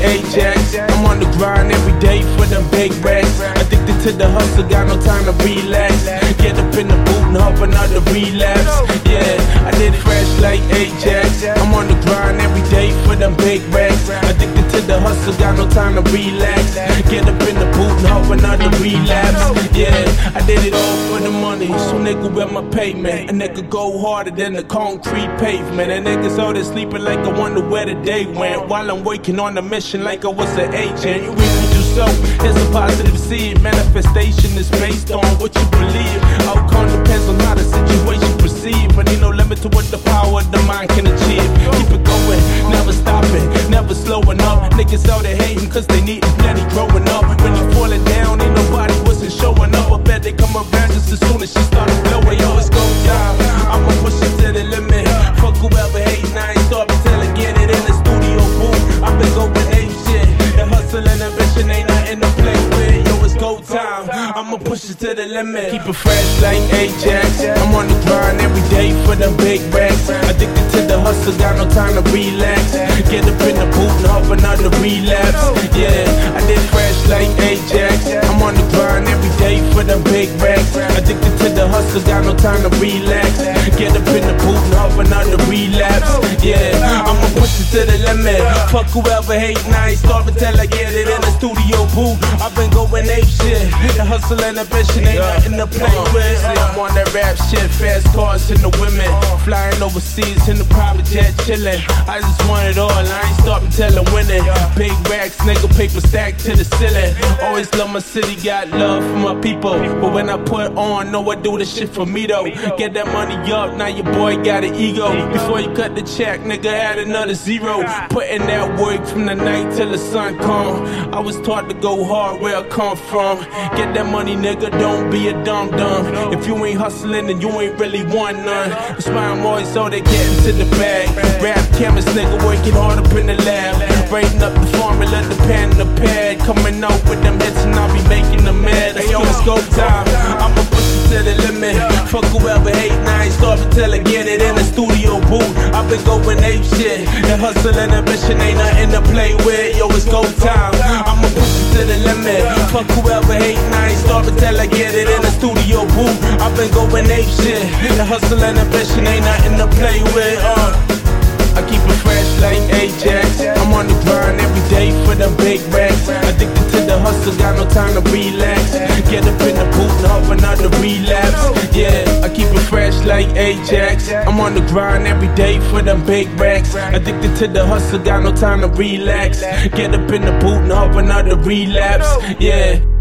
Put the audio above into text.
Ajax. I'm on the grind every day for them big racks. Addicted to the hustle, got no time to relax. Get up in the booth and hop another relapse. Yeah, I did it fresh like Ajax. I'm on the grind every day for them big racks. Addicted to the hustle, got no time to relax. Get up in the booth and hop another relapse. Yeah, I did it all for the money, so nigga with my payment. A nigga go harder than the concrete pavement. And niggas out there sleeping like I wonder where the day went, while I'm working on a mission like I was an agent. You really do so, it's a positive seed. Manifestation is based on what you believe. Outcome depends on how the situation perceived, but ain't no limit to what the power of the mind can achieve. Keep it going, never stopping, never slowing up. Niggas out there hating cause they need plenty growing up. When you falling down, ain't nobody wasn't showing up. I bet they come around just as soon as she started blowing. Yo, it's go down, I'ma push it to the limit. Fuck whoever hating, I ain't stopping till I get it in the studio booth. I've been going ape shit. The hustle and ambition ain't nothing to play with. Yo, it's go time, I'ma push it to the limit. Keep it fresh like Ajax. I'm on the grind every day for them big racks. Addicted to the hustle, got no time to relax. Get up in the booth and hop another relapse. Yeah, I did fresh like Ajax. I'm on the grind every day for them big racks. Addicted to the hustle, got no time to relax. Get up in the booth and hop another relapse. Yeah, I'ma push it to the limit. Fuck whoever hating, I ain't stopping till I get it in the studio booth. I've been going ape shit. The hustle and ambition ain't nothing to play with. See, I'm on that rap shit, fast cars and the women, flying overseas in the private jet, chillin'. I just want it all, I ain't stopping till I'm winning. Big racks, nigga, paper stacked to the ceiling. Always love my city, got love for my people. But when I put on, know I do this shit for me though. Get that money up, now your boy got an ego. Before you cut the check, nigga, add another zero. Putting that work from the night till the sun come. I was taught to go hard where I come from. Get that money, nigga, don't be a dum-dum. If you ain't hustling, then you ain't really want none. That's why I'm always so they getting to the bag. Rap chemist, nigga, working hard up in the lab. Writing up the formula, the pen and the pad. Coming out with them hits and I'll be making them mad. Hey, yo, it's go time, I'ma push it to the limit. Fuck whoever hating, I ain't stopping till I get it in the studio booth. I've been going ape shit. The hustle and ambition ain't nothing to play with. Yo, it's go time, I'ma push it to the limit. Fuck whoever hating, I ain't stopping till I get it in the studio booth. I've been going ape shit. The hustle and ambition ain't nothing to play with. I keep it fresh like Ajax. I'm on the grind every day for them big racks. Addicted to the hustle, got no time to relax. Get up in the booth and hop another relapse. Yeah, I keep it fresh like Ajax. I'm on the grind every day for them big racks. Addicted to the hustle, got no time to relax. Get up in the booth and hop another relapse. Yeah.